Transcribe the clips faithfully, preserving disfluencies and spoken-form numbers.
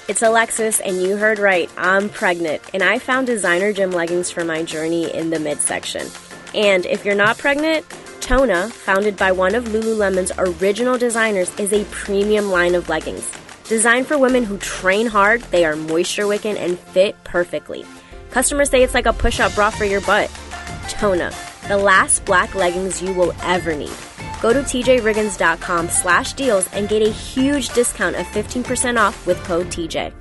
It's Alexis, and you heard right, I'm pregnant, and I found designer gym leggings for my journey in the midsection. And if you're not pregnant, Tona, founded by one of Lululemon's original designers, is a premium line of leggings. Designed for women who train hard, they are moisture-wicking and fit perfectly. Customers say it's like a push-up bra for your butt. Tona, the last black leggings you will ever need. Go to tjriggins.com slash deals and get a huge discount of fifteen percent off with code T J.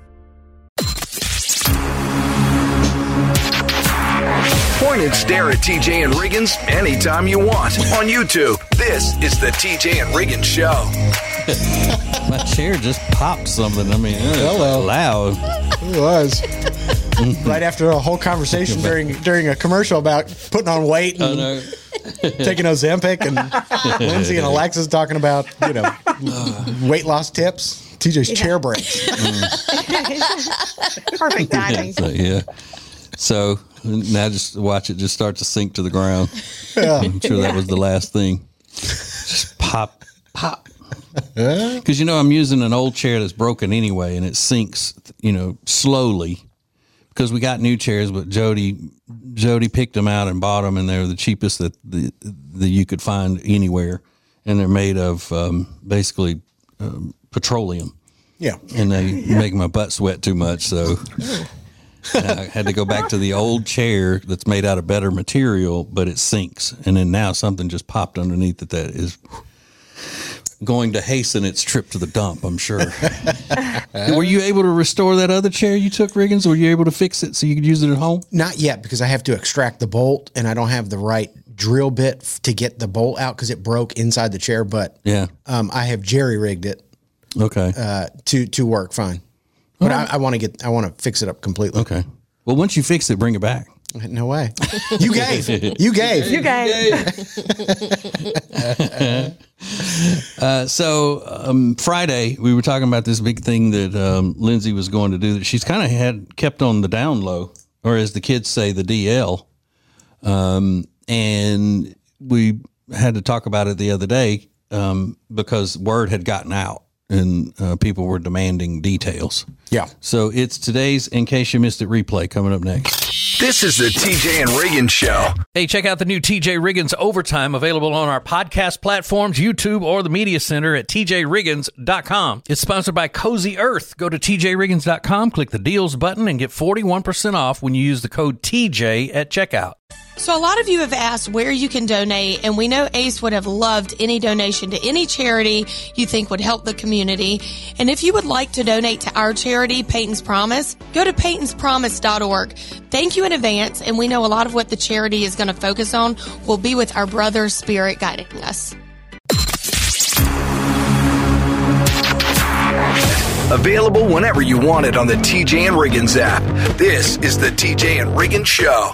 Point and stare at T J and Riggins anytime you want on YouTube. This is the T J and Riggins Show. My chair just popped something. I mean, it was loud. It was. Right after a whole conversation during during a commercial about putting on weight and oh, no. taking Ozempic, and Lindsay and Alexis talking about, you know, weight loss tips. T J's yeah. chair breaks. Mm. Perfect timing. So, yeah. So now just watch it just start to sink to the ground. Yeah. I'm sure that was the last thing. Just pop, pop. Because, you know, I'm using an old chair that's broken anyway, and it sinks, you know, slowly. Because we got new chairs, but Jody Jody picked them out and bought them, and they're the cheapest that the that you could find anywhere, and they're made of um, basically um, petroleum. Yeah, and they make my butt sweat too much, so I had to go back to the old chair that's made out of better material, but it sinks, and then now something just popped underneath it that is going to hasten its trip to the dump, I'm sure. Were you able to restore that other chair you took, Riggins? Were you able to fix it so you could use it at home? Not yet, because I have to extract the bolt, and I don't have the right drill bit f- to get the bolt out because it broke inside the chair. But yeah, um, I have jerry rigged it. Okay. Uh, to to work fine, but right. I, I want to get I want to fix it up completely. Okay. Well, once you fix it, bring it back. No way. You gave. You gave. You gave. uh, so um, Friday, we were talking about this big thing that um, Lindsay was going to do that she's kind of had kept on the down low, or as the kids say, the D L. Um, and we had to talk about it the other day um, because word had gotten out and uh, people were demanding details. Yeah. So it's today's In Case You Missed It replay coming up next. This is the T J and Riggins Show. Hey, check out the new T J Riggins Overtime, available on our podcast platforms, YouTube, or the Media Center at T J Riggins dot com. It's sponsored by Cozy Earth. Go to T J Riggins dot com, click the deals button, and get forty-one percent off when you use the code T J at checkout. So a lot of you have asked where you can donate, and we know Ace would have loved any donation to any charity you think would help the community. And if you would like to donate to our charity, Peyton's Promise, go to Peytons Promise dot org. Thank you in advance, and we know a lot of what the charity is going to focus on will be with our brother Spirit guiding us. Available whenever you want it on the T J and Riggins app. This is the T J and Riggins Show.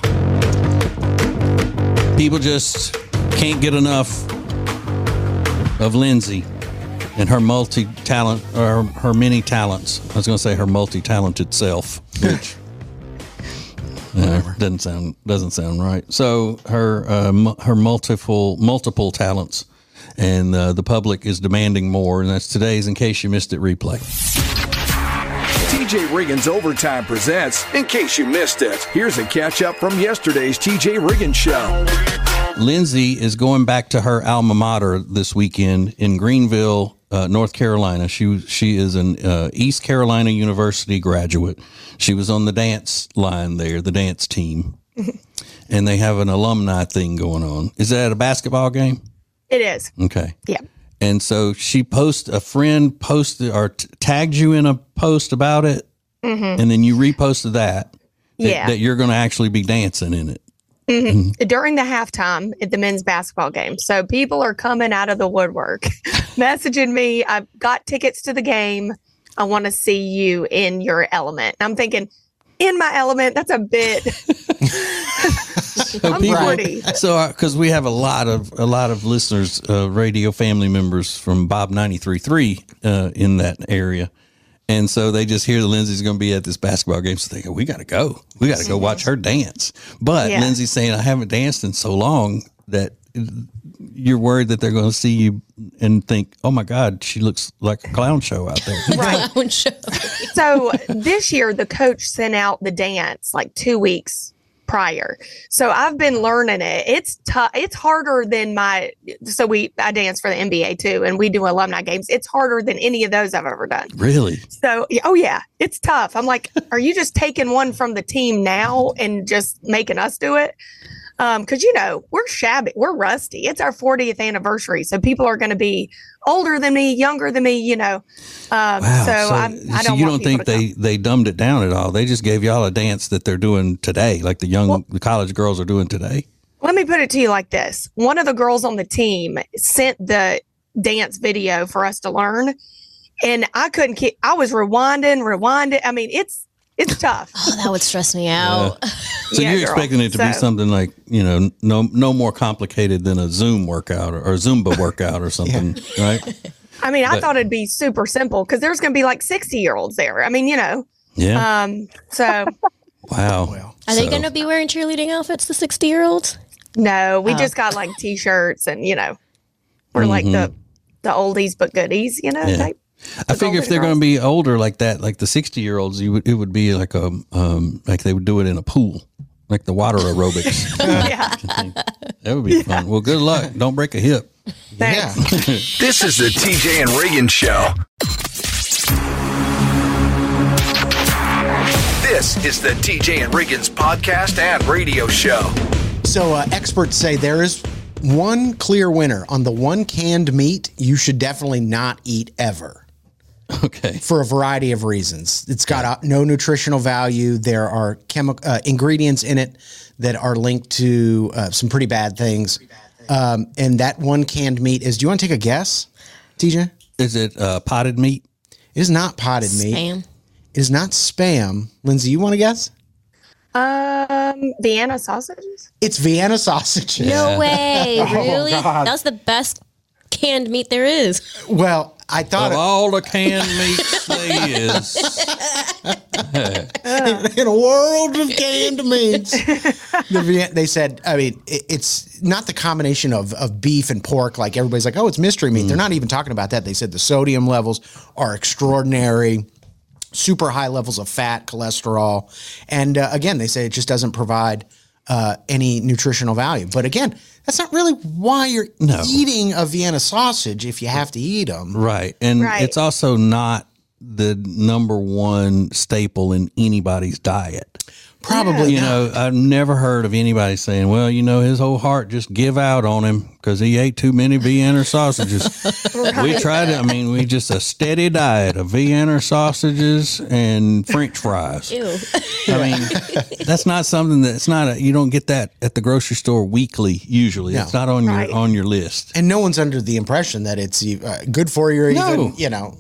People just can't get enough of Lindsay and her multi-talent, or her many talents. I was going to say her multi-talented self, which uh, doesn't sound doesn't sound right. So her uh, her multiple multiple talents, and uh, the public is demanding more. And that's today's In Case You Missed It replay. T J Riggins Overtime presents In Case You Missed It. Here's a catch up from yesterday's T J Riggins Show. Lindsay is going back to her alma mater this weekend in Greenville, uh, North Carolina. She she is an uh, East Carolina University graduate. She was on the dance line there, the dance team, and they have an alumni thing going on. Is that a basketball game? It is. Okay. Yeah. And so she posted, a friend posted or t- tagged you in a post about it, mm-hmm. and then you reposted that, that, yeah. that you're going to actually be dancing in it. Mm-hmm. Mm-hmm. During the halftime at the men's basketball game. So people are coming out of the woodwork, messaging me, I've got tickets to the game. I want to see you in your element. I'm thinking, in my element, that's a bit... So people, so because uh, we have a lot of a lot of listeners, uh, radio family members from Bob ninety-three point three uh, in that area, and so they just hear that Lindsay's going to be at this basketball game, so they go, "We got to go, we got to go watch her dance." But yeah. Lindsay's saying, "I haven't danced in so long that you're worried that they're going to see you and think, oh my God, she looks like a clown show out there. Right. So this year, the coach sent out the dance like two weeks prior. So I've been learning it. It's tough. It's harder than my, so we, I dance for the N B A too, and we do alumni games. It's harder than any of those I've ever done. Really? So, oh yeah, it's tough. I'm like, are you just taking one from the team now and just making us do it? Um, cause you know, we're shabby, we're rusty. It's our fortieth anniversary. So people are going to be older than me, younger than me, you know? Um, Wow. so, So, I'm, I so don't you want don't think people to they, come. they dumbed it down at all? They just gave y'all a dance that they're doing today, like the young Well- the college girls are doing today. Let me put it to you like this. One of the girls on the team sent the dance video for us to learn, and I couldn't keep, I was rewinding, rewinding. I mean, it's, it's tough. Oh, that would stress me out. So Yeah, you're girl. expecting it to be So- something like, you know, no no more complicated than a Zoom workout or, or Zumba workout or something, right? I mean, I But- thought it'd be super simple because there's going to be like sixty year olds there. I mean, you know, Yeah. um, so Wow. Are they So- going to be wearing cheerleading outfits, the sixty year olds? no, Oh. we just got like t-shirts and, you know, we're like the, the oldies, but goodies, you know, Mm-hmm. Yeah. type. I figure if they're going to be older like that, like the sixty year olds, you would, it would be like a, um, like they would do it in a pool, like the water aerobics. Yeah. That would be fun. Well, good luck. Don't break a hip. Thanks. This is the T J and Reagan Show. This is the T J and Reagan's podcast and radio show. So uh, experts say there is one clear winner on the one canned meat you should definitely not eat ever. Okay. For a variety of reasons. It's got uh, no nutritional value. There are chemical uh, ingredients in it that are linked to uh, some pretty bad things. Um, and that one canned meat is, do you want to take a guess, T J? Is it uh, potted meat? It is not potted meat. Spam. It is not Spam. Lindsay, you want to guess? Um, Vienna sausages. It's Vienna sausages. No way. Oh, Really? God. That's the best canned meat there is. Well, I thought Of it, all the canned meats there is. in a world of canned meats, the Vien- they said, I mean, it, it's not the combination of, of beef and pork like everybody's like, oh, it's mystery meat. They're not even talking about that. They said the sodium levels are extraordinary, super high levels of fat, cholesterol. And uh, again, they say it just doesn't provide uh, any nutritional value. But again, that's not really why you're No. eating a Vienna sausage if you have to eat them. Right. And Right. it's also not the number one staple in anybody's diet. Probably You not. know, I've never heard of anybody saying, well, you know, his whole heart just give out on him because he ate too many Vienna sausages. We tried it. I mean, we just a steady diet of Vienna sausages and French fries. Ew. I mean, that's not something that's not a, you don't get that at the grocery store weekly usually. No. It's not on Right. your on your list. And no one's under the impression that it's uh, good for you or No. even, you know,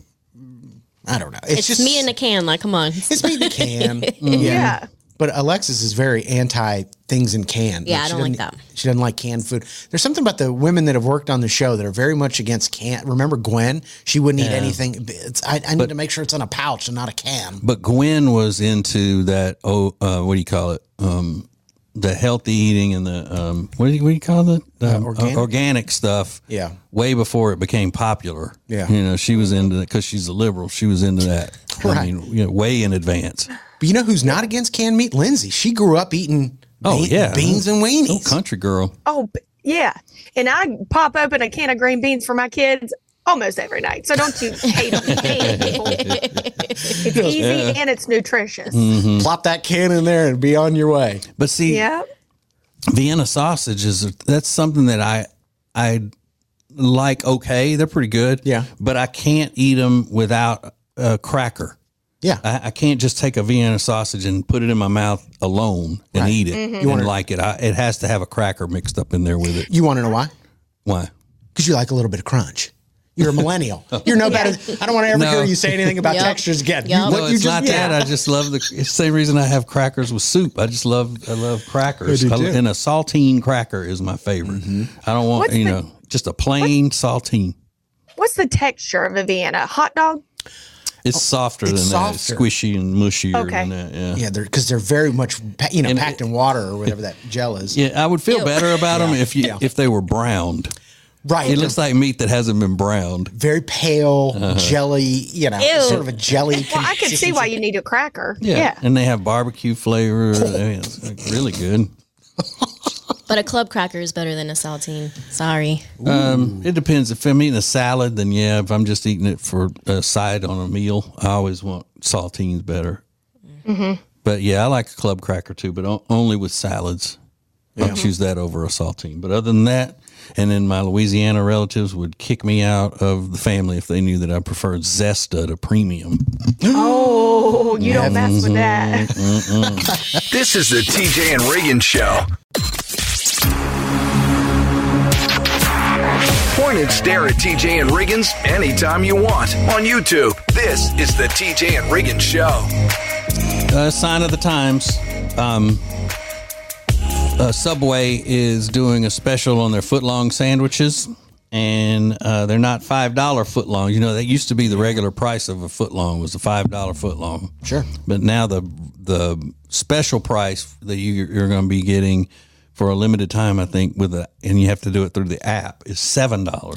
I don't know. It's, It's just me in a can. Like, come on. It's meat in a can. Yeah. But Alexis is very anti things in can. Yeah, I she don't like doesn't- that. She doesn't like canned food. There's something about the women that have worked on the show that are very much against can. Remember Gwen? She wouldn't eat Yeah. anything. It's, I, I need to make sure it's in a pouch and not a can. But Gwen was into that. Oh, uh, what do you call it? Um, the healthy eating and the um, what do you what do you call it? Um, organic? uh, organic stuff. Yeah. way before it became popular. Yeah. you know, she was into it because she's a liberal. She was into that. I Right. mean, you know, way in advance. But you know who's not against canned meat? Lindsay. She grew up eating Oh bean- yeah, beans and weenies. Oh, country girl. Oh, b- yeah. And I pop open a can of green beans for my kids almost every night. So don't you hate on me, people. It's easy and it's nutritious. Plop that can in there and be on your way. But see, Yeah. Vienna sausages, that's something that I I like. Okay, they're pretty good. Yeah. but I can't eat them without a cracker. Yeah. I, I can't just take a Vienna sausage and put it in my mouth alone and Right. eat it Mm-hmm. and like it. I, it has to have a cracker mixed up in there with it. You want to know why? Why? Because you like a little bit of crunch. You're a millennial. You're no better. I don't want to ever No. hear you say anything about Yep. textures again. Yep. You, No, what you it's just- not yeah. that. I just love the. It's the same reason I have crackers with soup. I just love. I love crackers. I do too. and a saltine cracker is my favorite. I don't want What's you the- know just a plain saltine. What's the texture of a Vienna? Hot dog? It's softer it's than softer. that. Squishy and mushier Okay. than that. Yeah. Yeah, they're because they're very much pa- you know And packed it- in water or whatever that gel is. Yeah, I would feel Ew. better about them if you Yeah. if they were browned. Right. It looks like meat that hasn't been browned. Very pale, Uh-huh. jelly, you know, Ew. sort of a jelly. Well, I could see why you need a cracker. Yeah. Yeah. And they have barbecue flavor. I mean, it's like really good. But a club cracker is better than a saltine. Sorry. Um, it depends. If I'm eating a salad, then yeah. If I'm just eating it for a side on a meal, I always want saltines better. Mm-hmm. But yeah, I like a club cracker too, but o- only with salads. I'll choose that over a saltine. But other than that, and then my Louisiana relatives would kick me out of the family if they knew that I preferred Zesta to premium. Oh, you don't mess with that. This is the T J and Reagan Show. Point and stare at T J and Reagan's anytime you want on YouTube. This is the T J and Reagan Show. Uh, sign of the times. Um, uh, Subway is doing a special on their footlong sandwiches, and uh, they're not five dollar footlong. You know, that used to be the regular price of a footlong was a five dollar footlong. Sure. But now the the special price that you, you're going to be getting for a limited time, I think, with a, and you have to do it through the app, is seven dollars.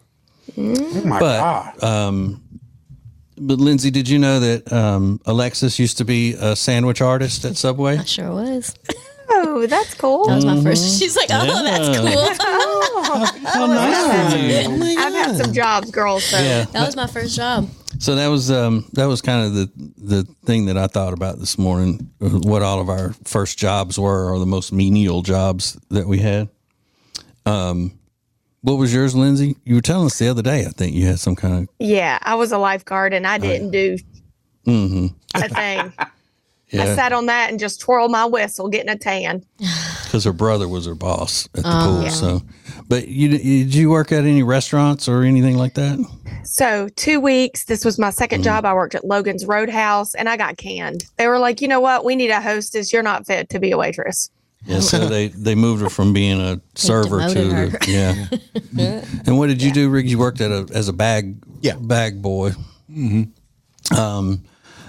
Oh my But, God. um, but Lindsay, did you know that um, Alexis used to be a sandwich artist at Subway? I sure was. Oh, that's cool. That was my first. She's like, oh, that's cool. How nice of you. I've had some jobs, girls. So. Yeah. That was my first job. So that was um, that was kind of the the thing that I thought about this morning. uh, What all of our first jobs were, or the most menial jobs that we had. Um, what was yours, Lindsay? You were telling us the other day. I think you had some kind of Yeah, I was a lifeguard and I didn't do mm-hmm. a thing. I yeah, sat on that and just twirled my whistle, getting a tan. because her brother was her boss at the Oh, pool. yeah. So, but you did you work at any restaurants or anything like that? So two weeks. This was my second job. I worked at Logan's Roadhouse and I got canned. They were like, you know what? We need a hostess. You're not fit to be a waitress. Yeah, so they, they moved her from being a server to demoted the, yeah. And what did you do, Rick? You worked at a as a bag Yeah. bag boy. Mm-hmm. Um,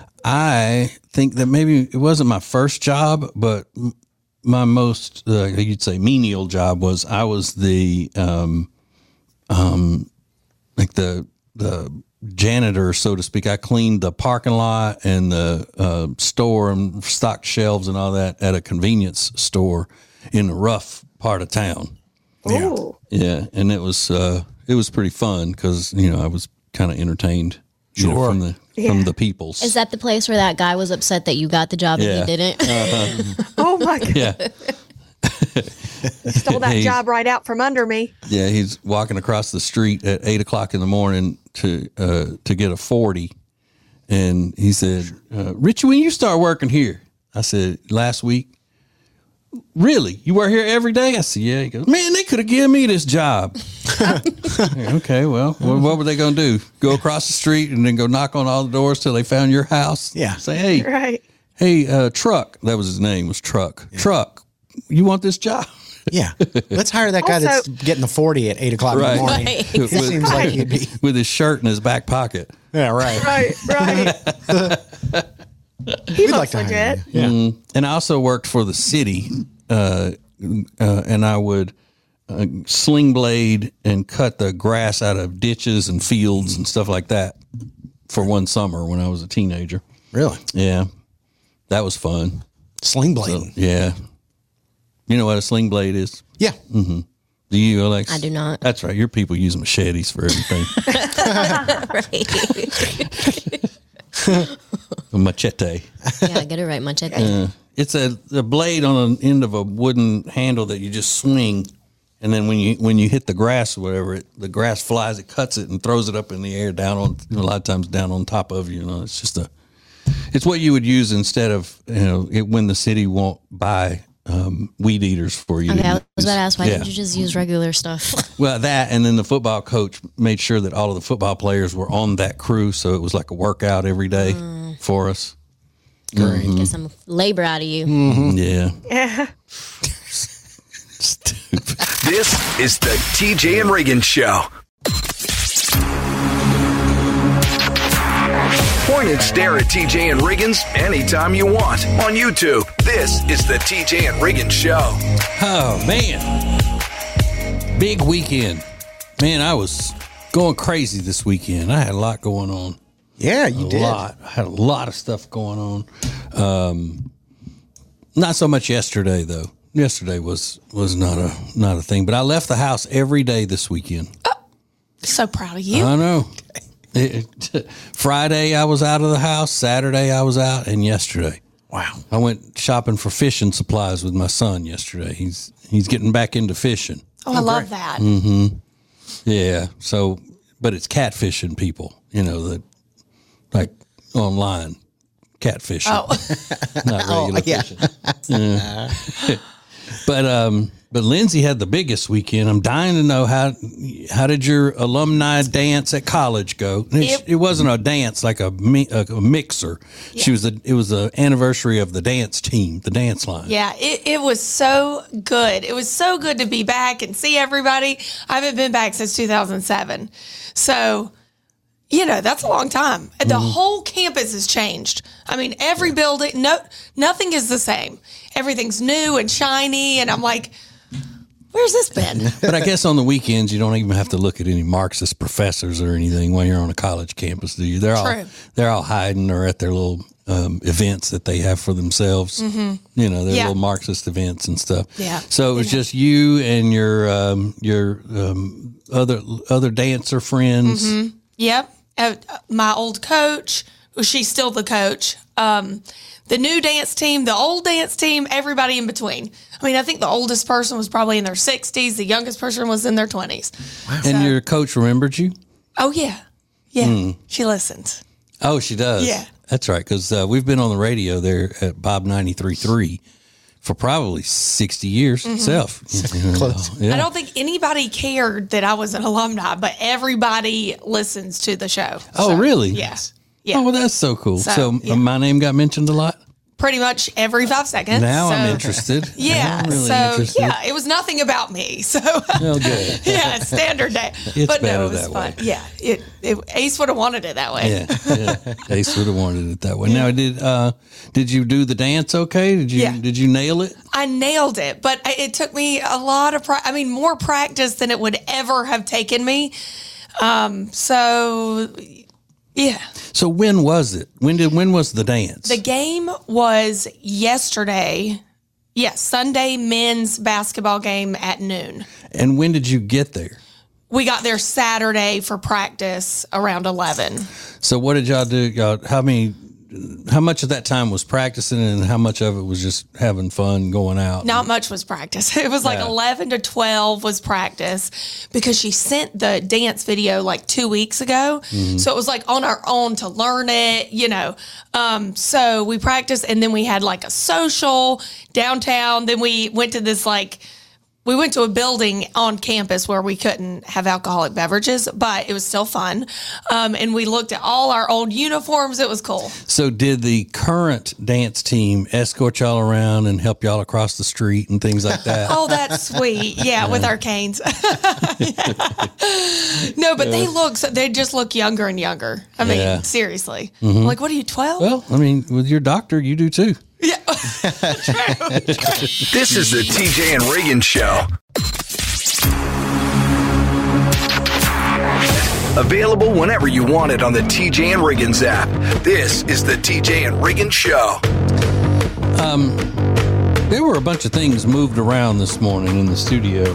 I think that maybe it wasn't my first job, but m- my most uh, you'd say menial job was I was the um, um, like the the janitor, so to speak. I cleaned the parking lot and the uh, store and stocked shelves and all that at a convenience store in the rough part of town. Yeah. Ooh. Yeah, and it was uh, it was pretty fun because you know I was kind of entertained, you know, Sure. from the from the peoples. Is that the place where that guy was upset that you got the job Yeah. and he didn't? Oh my God. yeah, Stole that He's- job right out from under me. yeah. He's walking across the street at eight o'clock in the morning to uh, to get a forty, and he said, uh, "Richie, when you start working here?" I said, "Last week." Really? You work here every day? I said, yeah. He goes, man, they could have given me this job. Okay, well, what, what were they going to do? Go across the street and then go knock on all the doors till they found your house? Yeah. Say, hey, Right. hey, uh, Truck. That was his name, was Truck. Truck, you want this job? Yeah. Let's hire that guy Also- that's getting the forty at eight o'clock in Right. the morning. Right. It seems like he'd be. With his shirt in his back pocket. Yeah, right. Right. Right. he We'd looks like to hire legit. you. Yeah. Mm, and I also worked for the city, uh, uh, and I would uh, sling blade and cut the grass out of ditches and fields and stuff like that for one summer when I was a teenager. Really? Yeah, that was fun. Sling blade. Yeah. You know what a sling blade is? Yeah. Do you, Alex? I do not. That's right. Your people use machetes for everything. Right. A machete. Yeah, get it right, machete. It's a, a blade on the end of a wooden handle that you just swing, and then when you when you hit the grass or whatever, it, the grass flies, it cuts it and throws it up in the air down on a lot of times down on top of you. You know, it's just a it's what you would use instead of you know it, when the city won't buy um, weed eaters for you. Okay, to I was use. about to ask, why Yeah. didn't you just use regular stuff? Well, that and then the football coach made sure that all of the football players were on that crew, so it was like a workout every day for us. Get some labor out of you. Yeah. Yeah. Stupid. This is the T J and Reagan Show. Point and stare at T J and Reagan's anytime you want on YouTube. This is the T J and Reagan Show. Oh man, big weekend. Man, I was going crazy this weekend. I had a lot going on. Yeah, you a did. A lot. I had a lot of stuff going on. Um, not so much yesterday, though. Yesterday was was not a not a thing. But I left the house every day this weekend. Oh, so proud of you. I know. It, it, Friday I was out of the house. Saturday I was out, and yesterday. Wow. I went shopping for fishing supplies with my son yesterday. He's he's getting back into fishing. Oh, I love that. Mm-hmm. Yeah. So, but it's catfishing people, you know, that like online catfishing. Oh, not regular oh, yeah. fishing. Yeah. But um, but Lindsay had the biggest weekend. I'm dying to know how how did your alumni dance at college go? It, It- it wasn't a dance like a, mi- a, a mixer. She was a, it was the anniversary of the dance team, the dance line. yeah. It, it was so good. It was so good to be back and see everybody. I haven't been back since two thousand seven. So, you know, that's a long time. The Mm-hmm. whole campus has changed. I mean, every building, no, nothing is the same. Everything's new and shiny. And I'm like, where's this been? But I guess on the weekends you don't even have to look at any Marxist professors or anything when you're on a college campus, do you? They're all True. they're all hiding or at their little um, events that they have for themselves. Mm-hmm. You know, their Yeah. little Marxist events and stuff. Yeah. So it was just you and your um, your um, other other dancer friends. Mm-hmm. Yep. Uh, my old coach, well, she's still the coach. Um, the new dance team, the old dance team, everybody in between. I mean, I think the oldest person was probably in their sixties. The youngest person was in their twenties. And your coach remembered you? Oh, yeah. Yeah. Hmm. She listens. Oh, she does. Yeah. That's right. Because uh, we've been on the radio there at Bob ninety-three point three for probably sixty years itself. Close. Yeah. I don't think anybody cared that I was an alumni, but everybody listens to the show. Oh, So, really? Yeah. Yeah. Oh, well, that's so cool. So, So, yeah. uh, my name got mentioned a lot? Pretty much every five seconds. Now So- I'm interested. Yeah. Now I'm really so, interested. yeah, it was nothing about me. So, Oh, good. yeah, standard day. It's but better no, it was that fun. way. Yeah, it, it Ace would have wanted it that way. Yeah, yeah. Ace would have wanted it that way. Now, did uh, did you do the dance okay? Did you Yeah. did you nail it? I nailed it, but I- it took me a lot of, pra- I mean, more practice than it would ever have taken me. Um, so, yeah. So when was it? When did when was the dance? The game was yesterday. Yes, Sunday men's basketball game at noon. And when did you get there? We got there Saturday for practice around eleven. So what did y'all do? Y'all, how many? How much of that time was practicing, and how much of it was just having fun going out? Not much was practice. It was like Yeah. eleven to twelve was practice because she sent the dance video like two weeks ago. Mm-hmm. So it was like on our own to learn it, you know. Um, so we practiced and then we had like a social downtown. Then we went to this like, we went to a building on campus where we couldn't have alcoholic beverages, but it was still fun. Um, and we looked at all our old uniforms. It was cool. So did the current dance team escort y'all around and help y'all across the street and things like that? Oh, that's sweet. Yeah, with our canes. Yeah. No, but they look, so they just look younger and younger. I mean, Yeah. seriously. I'm like, what are you, twelve? Well, I mean, with your doctor, you do too. yeah. This is the T J and Reagan Show. Available whenever you want it on the T J and Riggins app. This is the T J and Riggins Show. There were a bunch of things moved around this morning in the studio.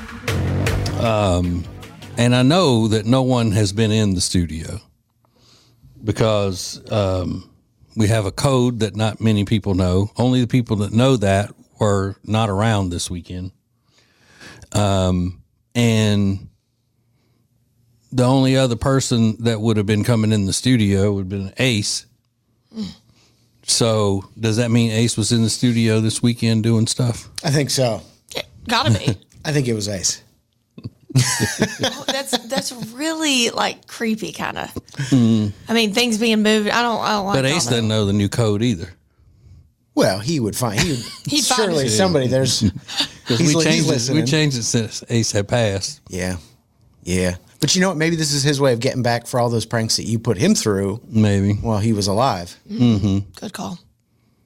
Um, and I know that no one has been in the studio because um, we have a code that not many people know. Only the people that know that were not around this weekend. Um, and the only other person that would have been coming in the studio would have been Ace. So does that mean Ace was in the studio this weekend doing stuff? I think so. Gotta be. I think it was Ace. Oh, that's that's really like creepy, kind of. I mean, things being moved. I don't. I don't like. But all Ace that. doesn't know the new code either. Well, he would find. He would, He'd find surely it. somebody there's. Because He's we li- he's changed it. We listening. changed it since Ace had passed. Yeah, yeah. But you know what? Maybe this is his way of getting back for all those pranks that you put him through Maybe. while he was alive. Good call.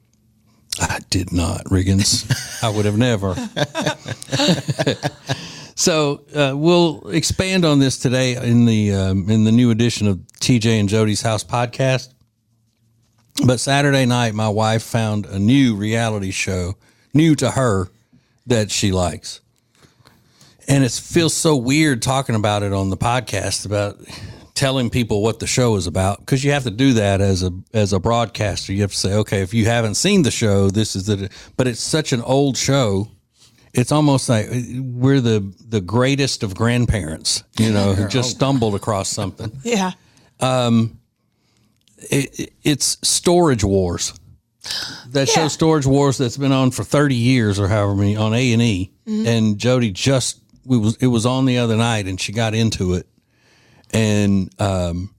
I did not, Riggins. I would have never. So uh, we'll expand on this today in the um, in the new edition of T J and Jody's House podcast. But Saturday night, my wife found a new reality show, new to her, that she likes. And it feels so weird talking about it on the podcast, about telling people what the show is about, because you have to do that as a as a broadcaster. You have to say, okay, if you haven't seen the show, this is the. But it's such an old show. It's almost like we're the the greatest of grandparents, you know, who just stumbled across something. Yeah. Um, it, it's Storage Wars. That yeah. show Storage Wars that's been on for thirty years or however many on A and E. Mm-hmm. And Jody just we was it was on the other night and she got into it, and um,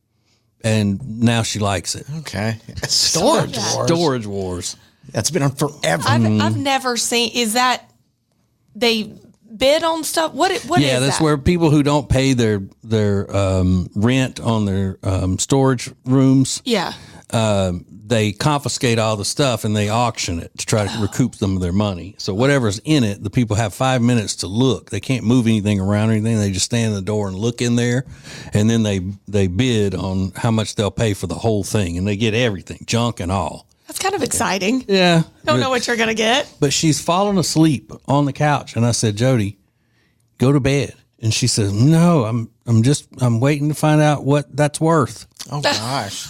and now she likes it. Okay, Storage Wars. Storage Wars. That's been on forever. I've, Mm-hmm. I've never seen. Is that they bid on stuff? What? What yeah, is that's that? where people who don't pay their their um, rent on their um, storage rooms. Yeah. Um, they confiscate all the stuff and they auction it to try to recoup some of their money. So whatever's in it, the people have five minutes to look. They can't move anything around or anything. They just stand in the door and look in there, and then they they bid on how much they'll pay for the whole thing, and they get everything, junk and all. That's kind of exciting. Yeah. Don't know what you're gonna get. But she's fallen asleep on the couch, and I said, Jody, go to bed. And she says, no, I'm I'm just I'm waiting to find out what that's worth. Oh gosh.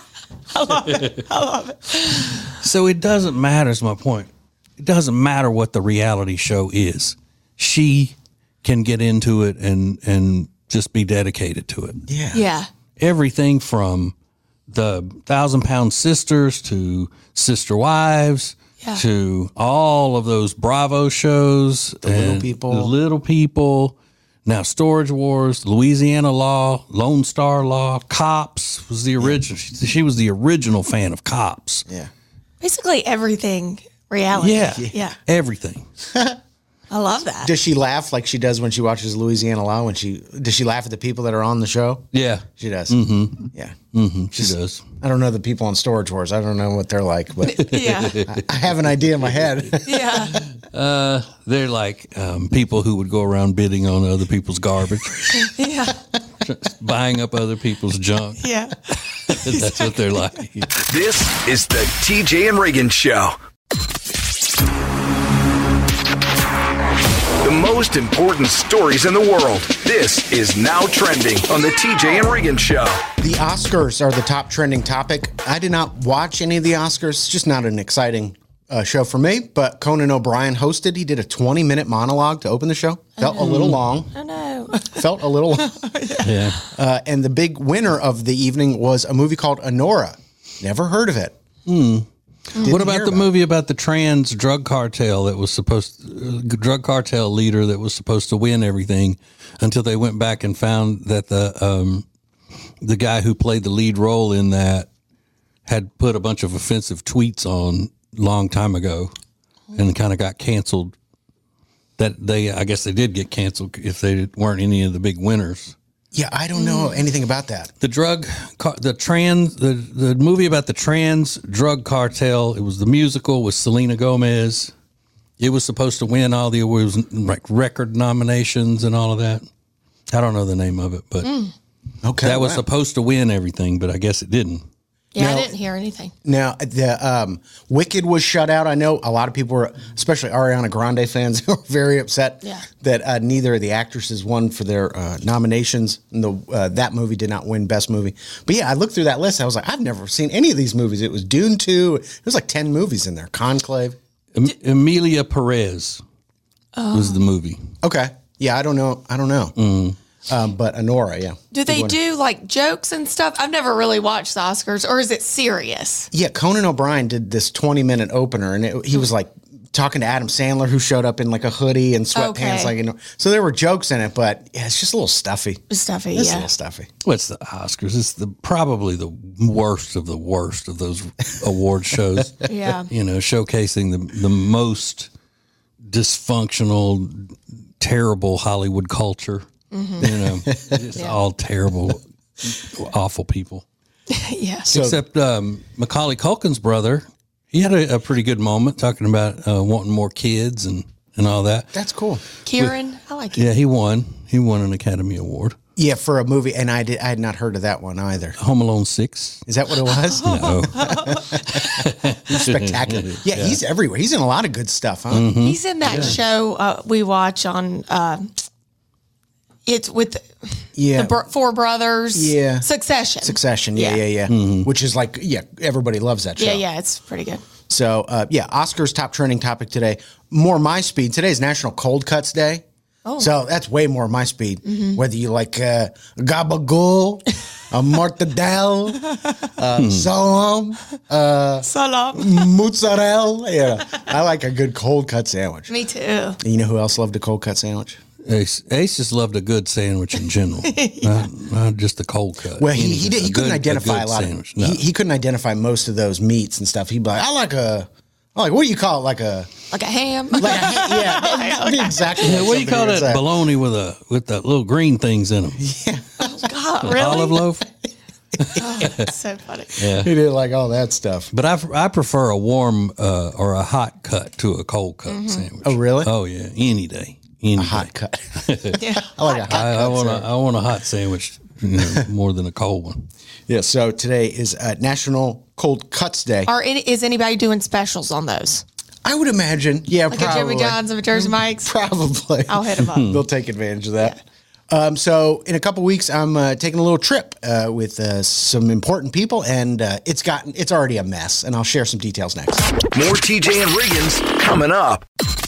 I love it. I love it. So it doesn't matter, is my point. It doesn't matter what the reality show is. She can get into it and and just be dedicated to it. Yeah. Yeah. Everything from the Thousand Pound Sisters to Sister Wives Yeah. to all of those Bravo shows. The Little and People. The Little People. Now, Storage Wars, Louisiana Law, Lone Star Law, Cops was the original. She, she was the original fan of Cops. Yeah. Basically everything reality. Yeah. Yeah. Everything. I love that. Does she laugh like she does when she watches Louisiana Law? When she does she laugh at the people that are on the show? Yeah. She does. Mm-hmm. Yeah. Mm-hmm. She Just- does. I don't know the people on Storage Wars. I don't know what they're like, but Yeah. I, I have an idea in my head. Yeah. Uh, they're like um, people who would go around bidding on other people's garbage, Yeah. buying up other people's junk. Yeah. That's what they're like. This is the T J and Reagan Show. The most important stories in the world. This is Now Trending on the T J and Reagan Show. The Oscars are the top trending topic. I did not watch any of the Oscars. It's just not an exciting uh, show for me. But Conan O'Brien hosted. He did a twenty minute monologue to open the show. Felt a little long. Oh no. Felt a little. Yeah. Uh, and the big winner of the evening was a movie called Anora. Never heard of it. Hmm. Didn't What about hear the movie about the trans drug cartel that was supposed, uh, drug cartel leader that was supposed to win everything, until they went back and found that the um, the guy who played the lead role in that had put a bunch of offensive tweets on a long time ago, and kind of got canceled. That they, I guess they did get canceled if they weren't any of the big winners. Yeah, I don't know anything about that. The drug, car- the trans, the, the movie about the trans drug cartel. It was the musical with Selena Gomez. It was supposed to win all the awards, like record nominations and all of that. I don't know the name of it, but Okay, that was wow. supposed to win everything, but I guess it didn't. Yeah, No. I didn't hear anything. Now, the um, Wicked was shut out. I know a lot of people were, especially Ariana Grande fans, were very upset Yeah. that uh, neither of the actresses won for their uh, nominations. And the, uh, that movie did not win Best Movie. But yeah, I looked through that list. I was like, I've never seen any of these movies. It was Dune two. It was like ten movies in there. Conclave. Em- Emilia Perez Oh. was the movie. Okay. Yeah, I don't know. I don't know. Mm. Um, but Anora, yeah. Do they Good one. do like jokes and stuff? I've never really watched the Oscars, or is it serious? Yeah, Conan O'Brien did this twenty minute opener, and it, he was like talking to Adam Sandler, who showed up in like a hoodie and sweatpants. Okay. Like, you know, so there were jokes in it, but yeah, it's just a little stuffy. Stuffy, It's a yeah. little stuffy. What's the Oscars? It's the probably the worst of the worst of those award shows. Yeah. You know, showcasing the the most dysfunctional, terrible Hollywood culture. Mm-hmm. You know, it's all terrible, awful people. Yeah. Except um, Macaulay Culkin's brother, he had a, a pretty good moment talking about uh, wanting more kids and and all that. That's cool. Kieran, I like it. Yeah, he won. He won an Academy Award. Yeah, for a movie, and I did. I had not heard of that one either. Home Alone six. Is that what it was? No. Spectacular. Yeah, yeah, he's everywhere. He's in a lot of good stuff, huh? Mm-hmm. He's in that yeah. show uh, we watch on. Uh, it's with yeah. the br- four brothers. Yeah, Succession. Succession. Yeah, yeah, yeah. yeah. Mm-hmm. Which is like, yeah, everybody loves that show. Yeah, yeah, it's pretty good. So, uh, yeah, Oscar's top trending topic today. More my speed. Today is National Cold Cuts Day. Oh. So that's way more my speed. Mm-hmm. Whether you like uh, gabagool, a mortadelle, uh, hmm. salam, uh, salam, mozzarella. Yeah, I like a good cold cut sandwich. Me too. And you know who else loved a cold cut sandwich? Ace, Ace just loved a good sandwich in general, not, not just a cold cut. Well, he he, did, he couldn't good, identify a, a lot sandwich. of. No. He, he couldn't identify most of those meats and stuff. He'd be like, I like a. Like, what do you call it? Like a like a ham? Like a ham, yeah. okay, okay. Exactly. Yeah, what do you call that? Bologna with a with the little green things in them. Yeah. Oh God, really? Olive loaf. Oh, that's so funny. Yeah. He didn't like all that stuff. But I, I prefer a warm uh, or a hot cut to a cold cut mm-hmm. sandwich. Oh, really? Oh, yeah. Any day. Any a day. hot cut. Yeah. I like a hot I, cut. I want a, I want a hot sandwich, you know, more than a cold one. Yeah. So today is uh, National Cold Cuts Day. Are any, is anybody doing specials on those? I would imagine. Yeah, like probably. a Jimmy John's and a Jersey Mike's? Probably. I'll hit them up. They'll take advantage of that. Yeah. Um, so in a couple weeks, I'm uh, taking a little trip uh, with uh, some important people, and uh, it's gotten it's already a mess, and I'll share some details next. More T J and Riggins coming up.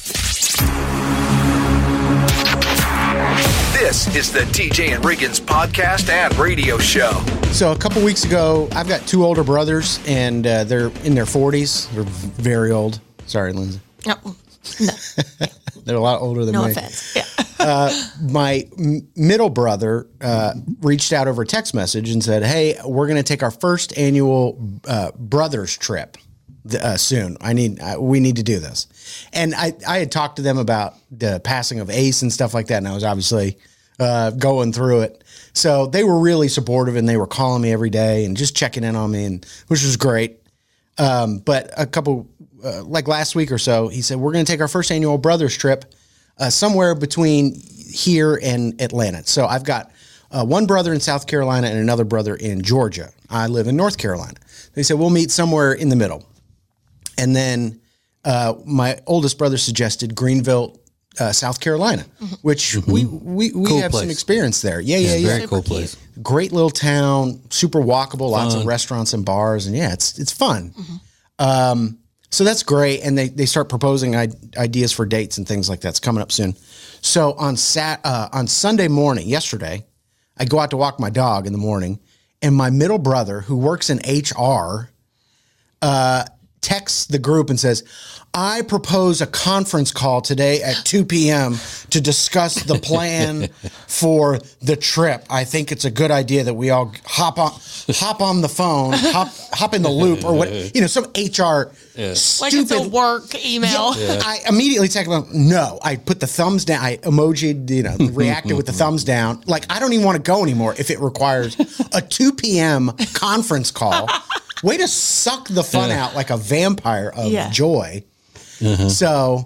This is the T J and Riggins podcast and radio show. So a couple weeks ago, I've got two older brothers, and uh, they're in their forties. They're very old. Sorry, Lindsay. No, no. They're a lot older than no me. No offense. Yeah. uh, my m- middle brother uh, reached out over a text message and said, "Hey, we're going to take our first annual uh, brothers trip uh, soon. I need uh, we need to do this." And I, I had talked to them about the passing of Ace and stuff like that, and I was obviously uh, going through it. So they were really supportive, and they were calling me every day and just checking in on me, and which was great. Um, but a couple. Uh, like last week or so, he said, we're going to take our first annual brothers trip uh, somewhere between here and Atlanta. So I've got uh, one brother in South Carolina and another brother in Georgia. I live in North Carolina. They said, we'll meet somewhere in the middle. And then uh, my oldest brother suggested Greenville, uh, South Carolina, mm-hmm. which mm-hmm. we we, we cool have place. some experience there. Yeah, yeah, yeah. Very yeah. cool place. Great little town, super walkable, lots fun. Of restaurants and bars. And yeah, it's, it's fun. Mm-hmm. Um, So that's great, and they, they start proposing I- ideas for dates and things like that. It's coming up soon. So on sat uh, on Sunday morning, yesterday, I go out to walk my dog in the morning, and my middle brother, who works in H R, uh, texts the group and says, I propose a conference call today at two p.m. to discuss the plan for the trip. I think it's a good idea that we all hop on hop on the phone, hop hop in the loop, or what, you know, some H R yeah. stupid. Like it's a work email. Yeah, yeah. I immediately text them, no. I put the thumbs down. I emojied, you know, reacted with the thumbs down. Like, I don't even want to go anymore if it requires a two p.m. conference call. Way to suck the fun yeah. out like a vampire of yeah. joy. Uh-huh. So,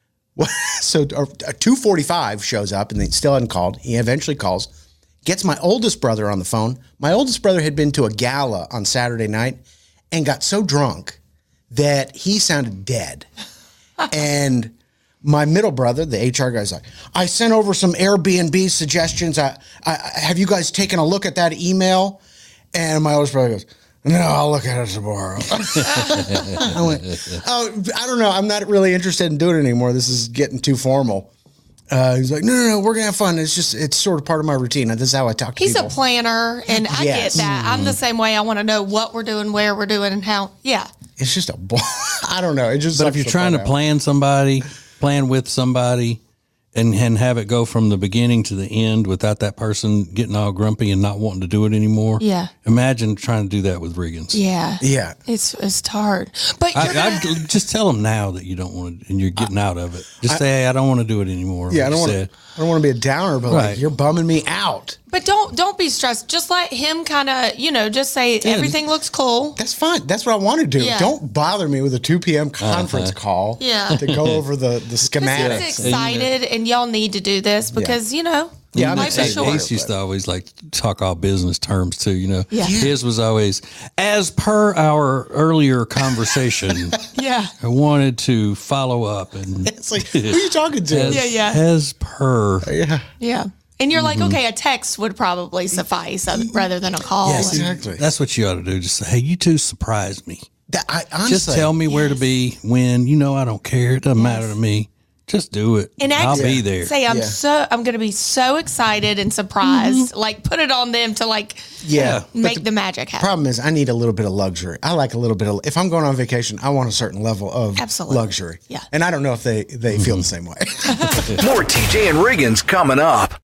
so two forty-five shows up, and they still hadn't called. He eventually calls, gets my oldest brother on the phone. My oldest brother had been to a gala on Saturday night and got so drunk that he sounded dead. And my middle brother, the H R guy's like, I sent over some Airbnb suggestions. I, I have you guys taken a look at that email? And my oldest brother goes, no, I'll look at it tomorrow. I went, oh, I don't know. I'm not really interested in doing it anymore. This is getting too formal. Uh, he's like, no, no, no, we're going to have fun. It's just, it's sort of part of my routine. This is how I talk to He's people. He's a planner, and I yes. get that. I'm the same way. I want to know what we're doing, where we're doing, and how. Yeah. It's just a, I don't know. It just. But if you're trying to out. plan somebody, plan with somebody, and, and have it go from the beginning to the end without that person getting all grumpy and not wanting to do it anymore. Yeah. Imagine trying to do that with Riggins. Yeah. Yeah. It's it's hard. But you're I, gonna, I'd just tell them now that you don't want to, and you're getting out of it. Just I, say, hey, I don't want to do it anymore. Yeah, I don't want to. I don't want to be a downer, but Right. like you're bumming me out. But don't don't be stressed. Just let him kind of, you know, just say Yeah. everything looks cool. That's fine. That's what I want to do. Yeah. Don't bother me with a two p.m. conference Uh-huh. call Yeah. to go over the, the Because schematics. he's excited, and y'all need to do this because you know, Yeah, I'm life is excited. short. Ace used to always like talk all business terms too, you know. Yeah. His was always, as per our earlier conversation, Yeah. I wanted to follow up and It's like, who are you talking to? as, Yeah, yeah. as per. Yeah. Yeah. And you're Mm-hmm. like, okay, a text would probably suffice uh, rather than a call. Yes, Exactly. That's what you ought to do. Just say, hey, you two surprised me. That, I, honestly, Just tell me where to be when. You know I don't care. It doesn't matter to me. Just do it. And I'll actually be there. say I'm Yeah. so I'm going to be so excited and surprised. Like put it on them to like Yeah. But make the, magic happen. problem is, I need a little bit of luxury. I like a little bit of. If I'm going on vacation, I want a certain level of Absolutely. luxury. Yeah. And I don't know if they they feel the same way. More T J and Riggins coming up.